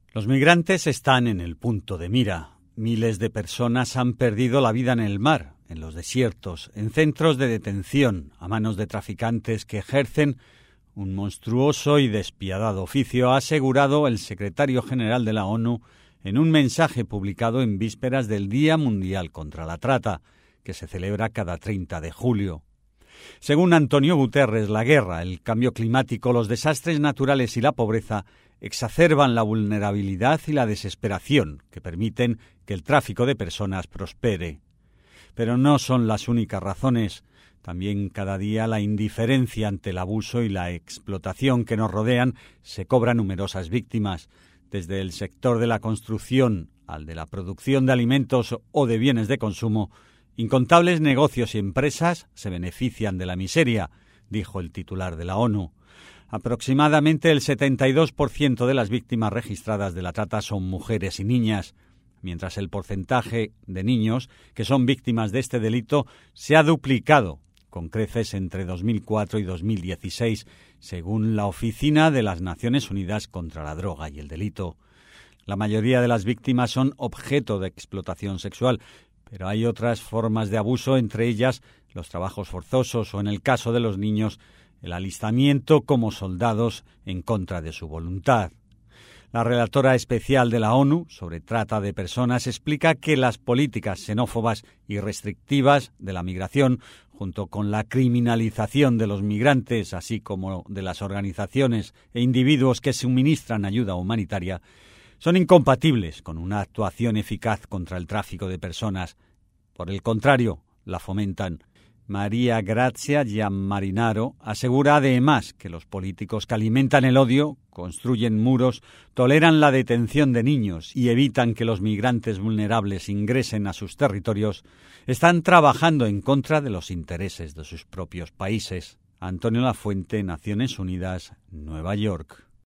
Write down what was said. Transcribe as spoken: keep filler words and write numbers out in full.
Los migrantes están en el punto de mira. Miles de personas han perdido la vida en el mar, en los desiertos, en centros de detención, a manos de traficantes que ejercen un monstruoso y despiadado oficio, ha asegurado el secretario general de la ONU en un mensaje publicado en vísperas del Día Mundial contra la Trata, que se celebra cada treinta de julio. Según Antonio Guterres, la guerra, el cambio climático, los desastres naturales y la pobreza exacerban la vulnerabilidad y la desesperación que permiten que el tráfico de personas prospere. Pero no son las únicas razones. También cada día la indiferencia ante el abuso y la explotación que nos rodean se cobra numerosas víctimas, desde el sector de la construcción al de la producción de alimentos o de bienes de consumo. Incontables negocios y empresas se benefician de la miseria, dijo el titular de la ONU. Aproximadamente el setenta y dos por ciento de las víctimas registradas de la trata son mujeres y niñas, mientras el porcentaje de niños que son víctimas de este delito se ha duplicado con creces entre dos mil cuatro y dos mil dieciséis, según la Oficina de las Naciones Unidas contra la Droga y el Delito. La mayoría de las víctimas son objeto de explotación sexual, pero hay otras formas de abuso, entre ellas los trabajos forzosos o, en el caso de los niños, el alistamiento como soldados en contra de su voluntad. La relatora especial de la ONU sobre trata de personas explica que las políticas xenófobas y restrictivas de la migración, junto con la criminalización de los migrantes, así como de las organizaciones e individuos que suministran ayuda humanitaria, son incompatibles con una actuación eficaz contra el tráfico de personas. Por el contrario, la fomentan. María Grazia Gianmarinaro asegura además que los políticos que alimentan el odio, construyen muros, toleran la detención de niños y evitan que los migrantes vulnerables ingresen a sus territorios, están trabajando en contra de los intereses de sus propios países. Antonio Lafuente, Naciones Unidas, Nueva York.